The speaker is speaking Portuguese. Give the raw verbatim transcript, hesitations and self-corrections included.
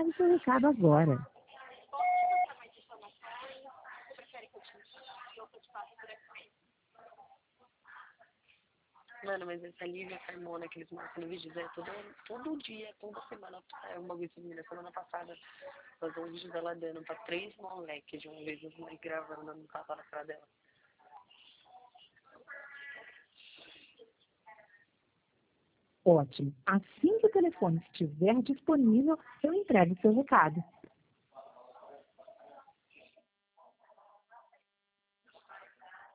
grave seu recado agora. Mano, mas essa Lívia Carmona que eles mostram no vídeo, é todo, todo dia, toda semana, é um bagulho de menina. Semana passada, vazou um vídeo dela dando pra três moleques de uma vez, os moleques gravando, dando um tapa na cara dela. Ótimo. Assim que o telefone estiver disponível, eu entrego o seu recado.